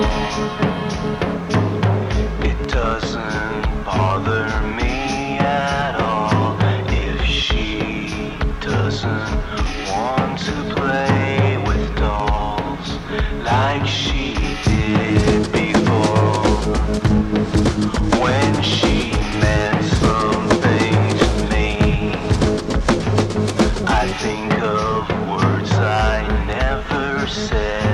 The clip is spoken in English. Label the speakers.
Speaker 1: It doesn't bother me at all if she doesn't want to play with dolls like she did before. When she meant something to me, I think of words I never said.